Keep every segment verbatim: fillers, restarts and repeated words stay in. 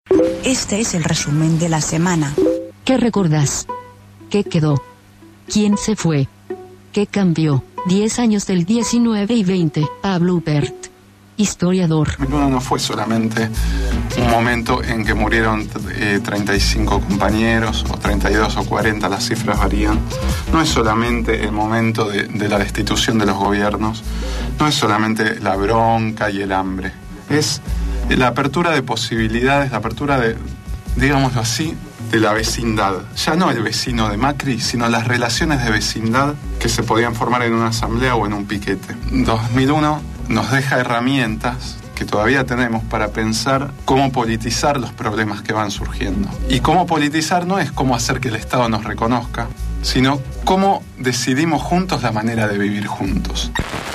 Este es el resumen de la semana. ¿Qué recordás? ¿Qué quedó? ¿Quién se fue? ¿Qué cambió? Diez años del diecinueve y veinte. Pablo Huppert, historiador. dos mil uno no fue solamente un momento en que murieron eh, treinta y cinco compañeros, o treinta y dos o cuarenta, las cifras varían. No es solamente el momento de, de la destitución de los gobiernos, no es solamente la bronca y el hambre. Es la apertura de posibilidades, la apertura de, digámoslo así, de la vecindad. Ya no el vecino de Macri, sino las relaciones de vecindad que se podían formar en una asamblea o en un piquete. dos mil uno nos deja herramientas que todavía tenemos para pensar cómo politizar los problemas que van surgiendo. Y cómo politizar no es cómo hacer que el Estado nos reconozca, sino cómo decidimos juntos la manera de vivir juntos.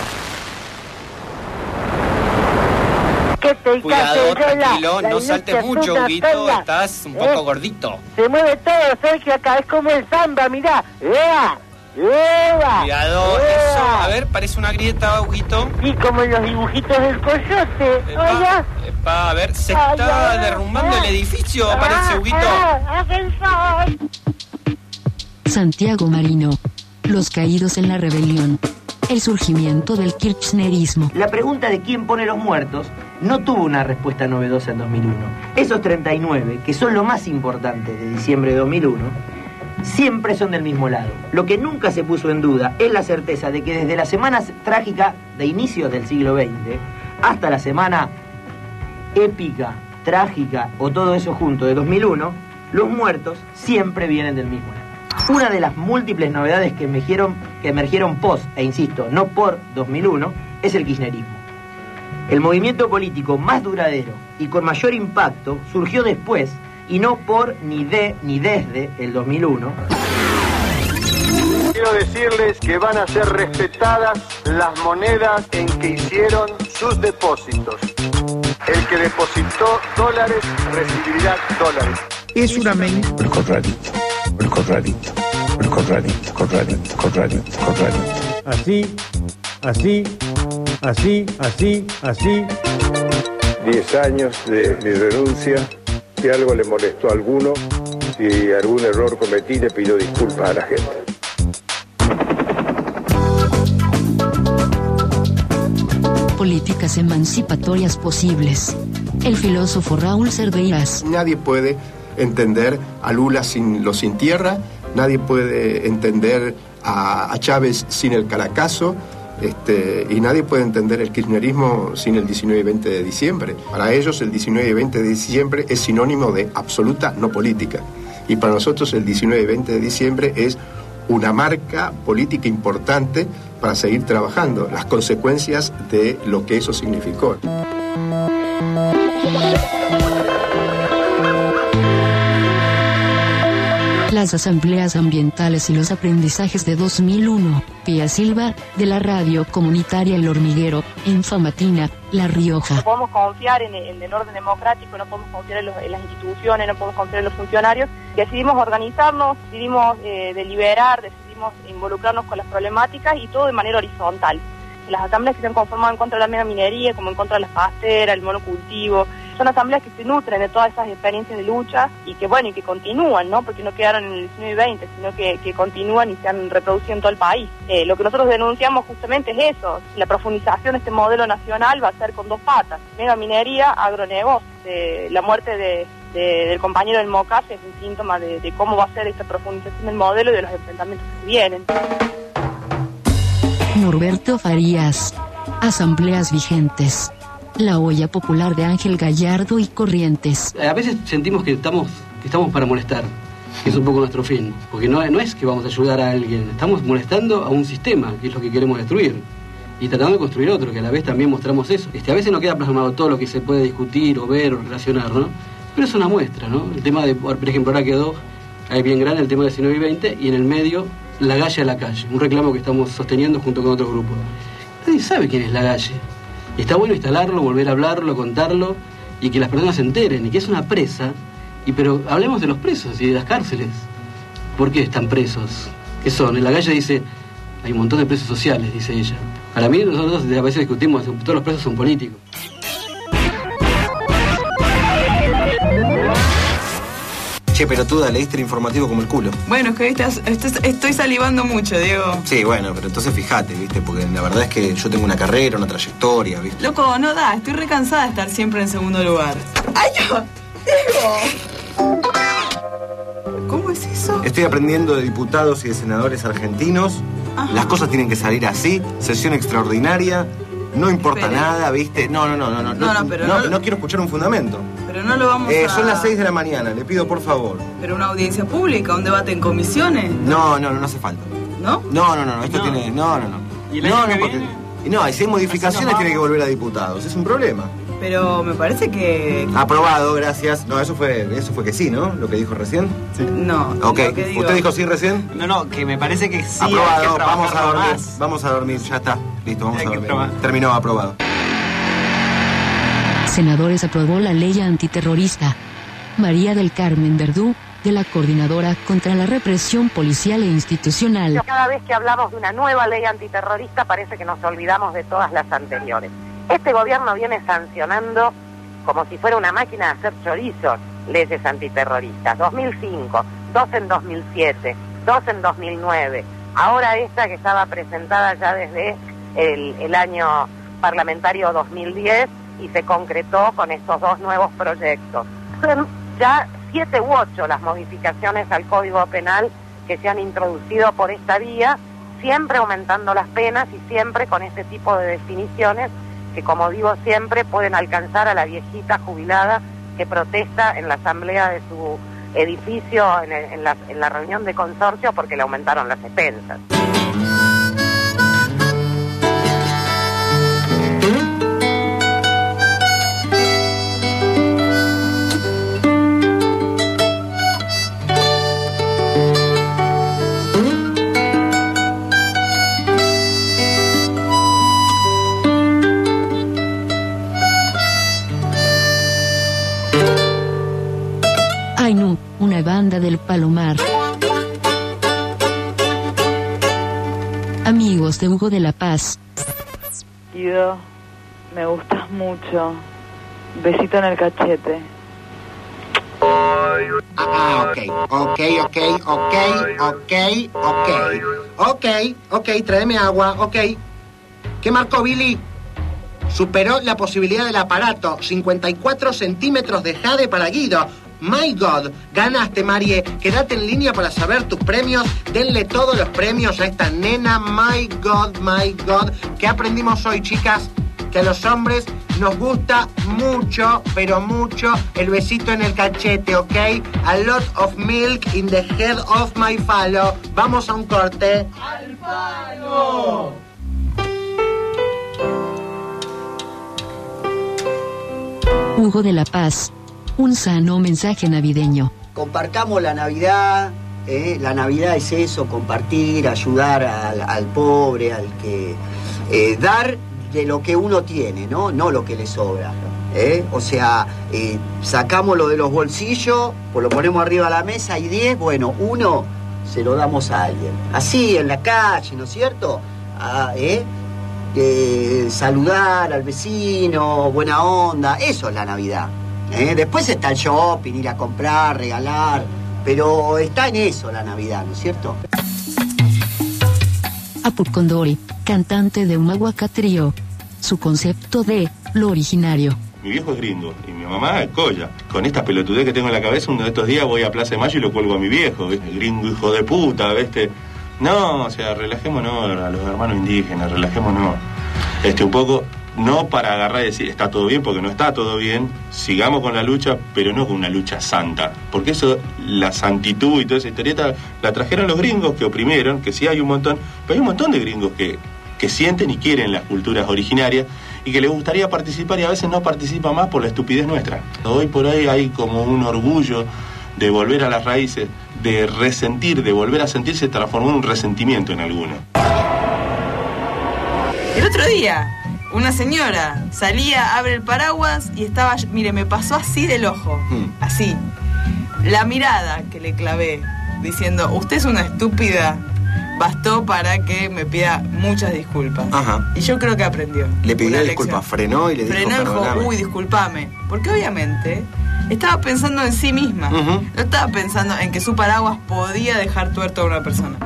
Cuidado, tranquilo, no saltes mucho, Huguito, estás un poco eh, gordito. Se mueve todo, Sergio, acá es como el samba, mirá. ¡Ea! ¡Ea! Cuidado, ¡Ea! Eso, a ver, parece una grieta, Huguito. Y como en los dibujitos del coyote. Epa, epa, a ver, se ay, está ay, derrumbando ay, el edificio, ay, parece, Huguito. Ay, Santiago Marino. Los caídos en la rebelión. El surgimiento del kirchnerismo. La pregunta de quién pone los muertos no tuvo una respuesta novedosa en dos mil uno. Esos treinta y nueve, que son lo más importante de diciembre de dos mil uno, siempre son del mismo lado. Lo que nunca se puso en duda es la certeza de que desde la semana trágica de inicios del siglo veinte hasta la semana épica, trágica o todo eso junto de dos mil uno, los muertos siempre vienen del mismo lado. Una de las múltiples novedades que emergieron, que emergieron post, e insisto, no por dos mil uno, es el kirchnerismo. El movimiento político más duradero y con mayor impacto surgió después, y no por, ni de, ni desde el dos mil uno. Quiero decirles que van a ser respetadas las monedas en que hicieron sus depósitos. El que depositó dólares recibirá dólares. Es una mentira. El corralito, el corralito, el corralito, corralito, corralito, corralito. Así, así, así, así, así. Diez años de mi renuncia. Si algo le molestó a alguno, si algún error cometí, le pido disculpas a la gente. Políticas emancipatorias posibles. El filósofo Raúl Cerdeiras. Nadie puede entender a Lula sin los sin tierra, nadie puede entender a, a Chávez sin el Caracazo, este, y nadie puede entender el kirchnerismo sin el diecinueve y veinte de diciembre. Para ellos el diecinueve y veinte de diciembre es sinónimo de absoluta no política, y para nosotros el diecinueve y veinte de diciembre es una marca política importante para seguir trabajando, las consecuencias de lo que eso significó. Las asambleas ambientales y los aprendizajes de dos mil uno. Pía Silva, de la radio comunitaria El Hormiguero, en Famatina, La Rioja. No podemos confiar en el, en el orden democrático, no podemos confiar en, los, en las instituciones, no podemos confiar en los funcionarios. Decidimos organizarnos, decidimos eh, deliberar, decidimos involucrarnos con las problemáticas y todo de manera horizontal. Las asambleas que se han conformado en contra de la mega minería, como en contra de las pasteras, el monocultivo, son asambleas que se nutren de todas esas experiencias de lucha y que, bueno, y que continúan, ¿no? Porque no quedaron en el diecinueve y veinte, sino que, que continúan y se han reproducido en todo el país. Eh, lo que nosotros denunciamos justamente es eso. La profundización de este modelo nacional va a ser con dos patas: mega minería, agronegocio. Eh, la muerte de, de, del compañero del Mocas es un síntoma de, de cómo va a ser esta profundización del modelo y de los enfrentamientos que se vienen. Norberto Farías. Asambleas vigentes. La olla popular de Ángel Gallardo y Corrientes. A veces sentimos que estamos, que estamos para molestar, que es un poco nuestro fin, porque no, no es que vamos a ayudar a alguien, estamos molestando a un sistema, que es lo que queremos destruir, y tratando de construir otro, que a la vez también mostramos eso. Este, a veces no queda plasmado todo lo que se puede discutir o ver o relacionar, ¿no? Pero es una muestra, ¿no? El tema de, por ejemplo, ahora quedó ahí bien grande el tema de diecinueve y veinte, y en el medio la Galle a la calle, un reclamo que estamos sosteniendo junto con otros grupos. Nadie sabe quién es la Galle. Y está bueno instalarlo, volver a hablarlo, contarlo, y que las personas se enteren, y que es una presa. Y pero hablemos de los presos y de las cárceles. ¿Por qué están presos? ¿Qué son? En la Galle dice, hay un montón de presos sociales, dice ella. Para mí, nosotros a veces discutimos, todos los presos son políticos. Che, pelotuda, leíste el informativo como el culo. Bueno, es que viste, estoy, estoy salivando mucho, Diego. Sí, bueno, pero entonces fíjate, ¿viste? Porque la verdad es que yo tengo una carrera, una trayectoria, ¿viste? Loco, no da, estoy re cansada de estar siempre en segundo lugar. ¡Ay, yo! ¡Diego! ¿Cómo es eso? Estoy aprendiendo de diputados y de senadores argentinos. Ajá. Las cosas tienen que salir así, sesión extraordinaria, no importa pero... nada, ¿viste? No, no, no, no, no, no, no, pero no, no, no quiero escuchar un fundamento. Pero no lo vamos eh, a... Son las seis de la mañana, le pido por favor. ¿Pero una audiencia pública, un debate en comisiones? No, no, no, no hace falta. ¿No? No, no, no, no esto no. tiene... No, no, no. ¿Y el año no, que no, porque... viene? No, y si hay modificaciones tiene que volver a diputados, es un problema. Pero me parece que... Aprobado, gracias. No, eso fue eso fue que sí, ¿no? Lo que dijo recién. Sí. No. Ok, digo... ¿usted dijo sí recién? No, no, que me parece que sí. Aprobado, hay que vamos a dormir. más. Vamos a dormir, ya está. Listo, vamos hay a dormir. Probar. Terminó, aprobado. Senadores aprobó la ley antiterrorista. María del Carmen Verdú, de la Coordinadora contra la Represión Policial e Institucional. Cada vez que hablamos de una nueva ley antiterrorista parece que nos olvidamos de todas las anteriores. Este gobierno viene sancionando como si fuera una máquina de hacer chorizos leyes antiterroristas. dos mil cinco, dos en dos mil siete, dos en dos mil nueve. Ahora esta que estaba presentada ya desde el, el año parlamentario dos mil diez y se concretó con estos dos nuevos proyectos. Son ya siete u ocho las modificaciones al Código Penal que se han introducido por esta vía, siempre aumentando las penas y siempre con este tipo de definiciones que, como digo siempre, pueden alcanzar a la viejita jubilada que protesta en la asamblea de su edificio, en, el, en, la, en la reunión de consorcio, porque le aumentaron las expensas. Ainú, una banda del Palomar. Amigos de Hugo de la Paz. Guido, me gustas mucho. Besito en el cachete. Ah, ok, ok, ok, ok, ok, ok. Ok, ok, tráeme agua, ok. ¿Qué marcó Billy? Superó la posibilidad del aparato. cincuenta y cuatro centímetros de jade para Guido. My God, ganaste, Marie. Quédate en línea para saber tus premios. Denle todos los premios a esta nena. My God, my God. ¿Qué aprendimos hoy, chicas? Que a los hombres nos gusta mucho, pero mucho, el besito en el cachete, ¿ok? A lot of milk in the head of my fallo. Vamos a un corte. ¡Al palo! Hugo de la Paz. Un sano mensaje navideño. Compartamos la Navidad, ¿eh? La Navidad es eso, compartir, ayudar al, al pobre, al que... Eh, dar de lo que uno tiene, ¿no? No lo que le sobra. ¿eh? O sea, eh, sacamos lo de los bolsillos, pues lo ponemos arriba de la mesa y diez, bueno, uno se lo damos a alguien. Así, en la calle, ¿no es cierto? Ah, ¿eh? Eh, saludar al vecino, buena onda, eso es la Navidad. ¿Eh? Después está el shopping, ir a comprar, regalar, pero está en eso la Navidad, ¿no es cierto? Apu Condori, cantante de Humahuaca Trío. Su concepto de lo originario. Mi viejo es gringo y mi mamá es colla. Con esta pelotudez que tengo en la cabeza, uno de estos días voy a Plaza de Mayo y lo cuelgo a mi viejo, ¿viste? Gringo hijo de puta, ¿viste? No, o sea, relajémonos a los hermanos indígenas, relajémonos. Este, un poco... No para agarrar y decir, está todo bien, porque no está todo bien, sigamos con la lucha, pero no con una lucha santa. Porque eso, la santitud y toda esa historieta, la trajeron los gringos que oprimieron, que sí hay un montón, pero hay un montón de gringos que, que sienten y quieren las culturas originarias y que les gustaría participar y a veces no participan más por la estupidez nuestra. Hoy por hoy hay como un orgullo de volver a las raíces, de resentir, de volver a sentirse, transformó en un resentimiento en alguno. El otro día... una señora salía, abre el paraguas y estaba, mire, me pasó así del ojo, mm. así. La mirada que le clavé, diciendo, usted es una estúpida, bastó para que me pida muchas disculpas. Ajá. Y yo creo que aprendió. Le pidió disculpas, frenó y le dijo, frenó y dijo, perdóname. uy, discúlpame. Porque obviamente estaba pensando en sí misma. Uh-huh. No estaba pensando en que su paraguas podía dejar tuerto a una persona.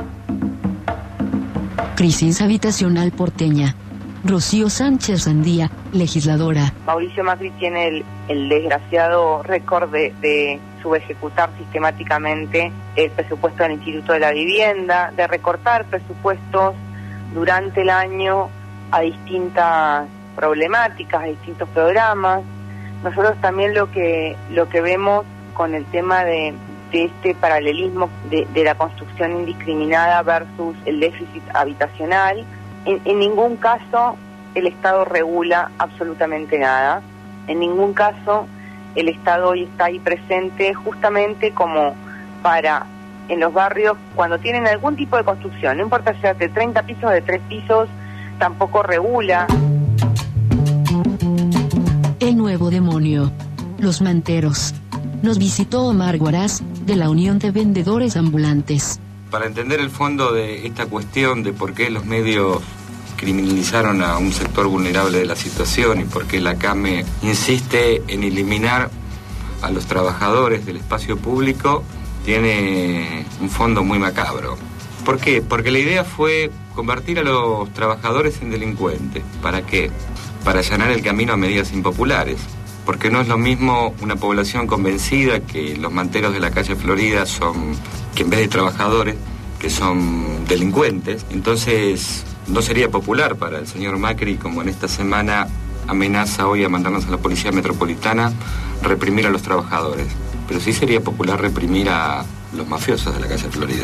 Crisis habitacional porteña. Rocío Sánchez Sandía, legisladora. Mauricio Macri tiene el, el desgraciado récord de, de subejecutar sistemáticamente el presupuesto del Instituto de la Vivienda, de recortar presupuestos durante el año a distintas problemáticas, a distintos programas. Nosotros también lo que lo que vemos con el tema de, de este paralelismo de, de la construcción indiscriminada versus el déficit habitacional. En, en ningún caso el Estado regula absolutamente nada. En ningún caso el Estado hoy está ahí presente justamente como para, en los barrios, cuando tienen algún tipo de construcción, no importa si sea de treinta pisos o de tres pisos, tampoco regula. El nuevo demonio. Los manteros. Nos visitó Omar Guaraz, de la Unión de Vendedores Ambulantes. Para entender el fondo de esta cuestión de por qué los medios criminalizaron a un sector vulnerable de la situación y por qué la CAME insiste en eliminar a los trabajadores del espacio público, tiene un fondo muy macabro. ¿Por qué? Porque la idea fue convertir a los trabajadores en delincuentes. ¿Para qué? Para allanar el camino a medidas impopulares. Porque no es lo mismo una población convencida que los manteros de la calle Florida son, que en vez de trabajadores, que son delincuentes. Entonces no sería popular para el señor Macri, como en esta semana amenaza hoy a mandarnos a la Policía Metropolitana, reprimir a los trabajadores. Pero sí sería popular reprimir a los mafiosos de la calle Florida.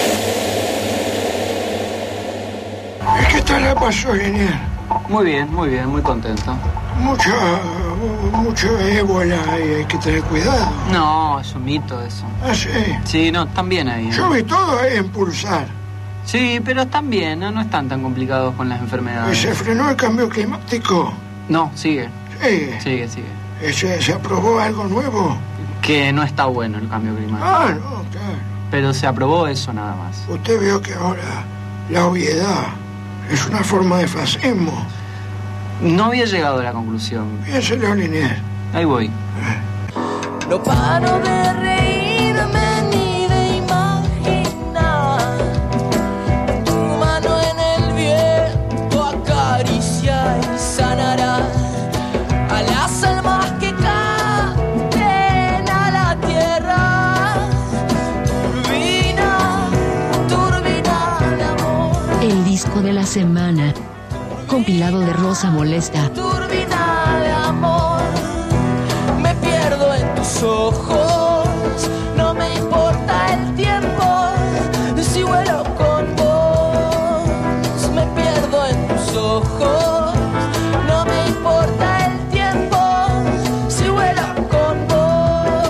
¿Qué tal la pasó, Linier? Muy bien, muy bien, muy contento. Mucho, mucho ébola y hay que tener cuidado. No, es un mito eso. ¿Ah, sí? Sí, no, están bien ahí. ¿eh? Yo vi todo ahí en Pulsar. Sí, pero están bien, ¿no? No están tan complicados con las enfermedades. ¿Y se frenó el cambio climático? No, sigue. ¿Sigue? Sigue, sigue. ¿Se, ¿Se aprobó algo nuevo? Que no está bueno el cambio climático. Ah, no, claro. Pero se aprobó eso nada más. Usted vio que ahora la obviedad es una forma de fascismo. No había llegado a la conclusión. Piénselo, Linier. Ahí voy. No paro de reírme ni de imaginar tu mano en el viento acaricia y sanará a las almas que caen a la tierra. Turbina, turbina de amor. El disco de la semana. Compilado de Rosa Molesta. Turbina de amor, me pierdo en tus ojos, no me importa el tiempo, si vuelo con vos, me pierdo en tus ojos, no me importa el tiempo, si vuelo con vos.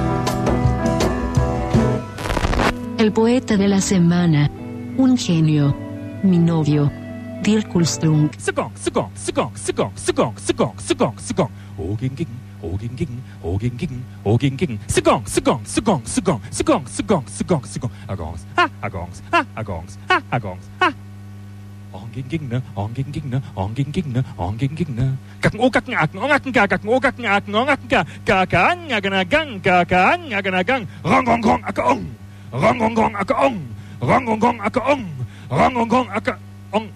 El poeta de la semana, un genio, mi novio. Dirk Kullström. Sukong, sukong, sukong, sukong, sukong, sukong, sukong, sukong. Oging ging, oging ging, oging ging, oging ging. Sukong, sukong, sukong, sukong, sukong, sukong, sukong, sukong. Agongs, ha, agongs, ha, agongs, ha, agongs, ha. Oging ging ne, oging ging ne, oging ging ne, oging ging ne. Kakng o kakng akng o akng ka, kakng o kakng akng o akng ka. Kakang agana gang, kakang agana gang. Rong rong rong akaong. Rong rong rong akaong. Rong rong rong akaong. Rong rong rong akaong.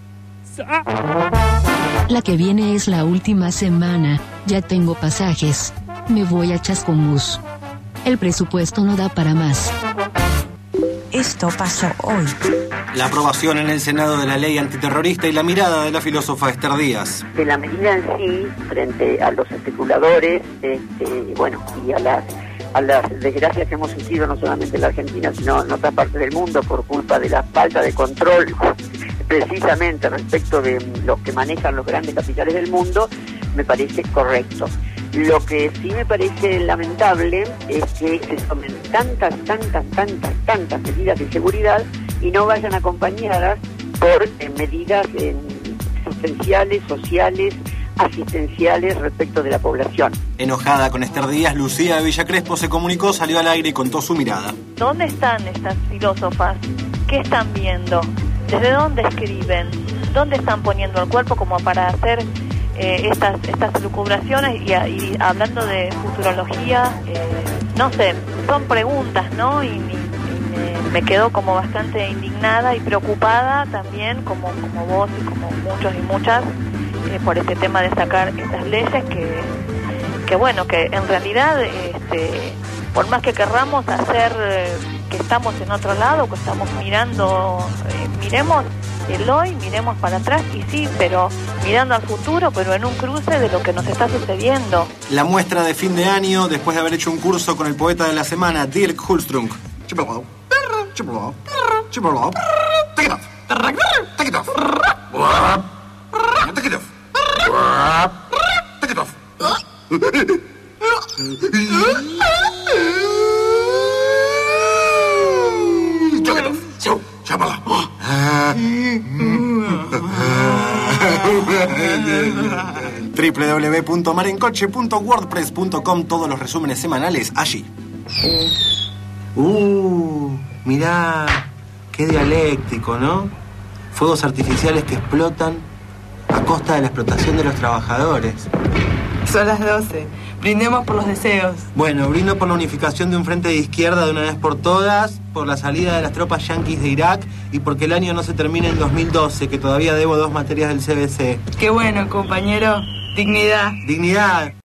La que viene es la última semana. Ya tengo pasajes. Me voy a Chascomús. El presupuesto no da para más. Esto pasó hoy. La aprobación en el Senado de la ley antiterrorista y la mirada de la filósofa Esther Díaz. De la medida en sí, frente a los especuladores, este, bueno, y a las, a las desgracias que hemos sentido no solamente en la Argentina, sino en otras partes del mundo por culpa de la falta de control precisamente respecto de los que manejan los grandes capitales del mundo, me parece correcto. Lo que sí me parece lamentable es que se tomen tantas, tantas, tantas, tantas medidas de seguridad y no vayan acompañadas por eh, medidas eh, sustanciales, sociales, asistenciales respecto de la población. Enojada con Esther Díaz, Lucía de Villa Crespo se comunicó, salió al aire y contó su mirada. ¿Dónde están estas filósofas? ¿Qué están viendo? ¿Desde dónde escriben? ¿Dónde están poniendo el cuerpo como para hacer eh, estas estas elucubraciones y, y hablando de futurología, eh, no sé, son preguntas, ¿no? Y, y, y me, me quedo como bastante indignada y preocupada también, como, como vos y como muchos y muchas, eh, por este tema de sacar estas leyes que, que bueno, que en realidad, este, por más que querramos hacer eh, que estamos en otro lado, que estamos mirando, eh, miremos el hoy, miremos para atrás, y sí, pero mirando al futuro, pero en un cruce de lo que nos está sucediendo. La muestra de fin de año, después de haber hecho un curso con el poeta de la semana, Dirk Hulstrunk. doble u doble u doble u punto marencoche punto wordpress punto com, todos los resúmenes semanales allí. Uh, mirá, qué dialéctico, ¿no? Fuegos artificiales que explotan a costa de la explotación de los trabajadores. Son las doce. Brindemos por los deseos. Bueno, brindo por la unificación de un frente de izquierda de una vez por todas, por la salida de las tropas yanquis de Irak y porque el año no se termine en dos mil doce, que todavía debo dos materias del C B C. Qué bueno, compañero. Dignidad. Dignidad.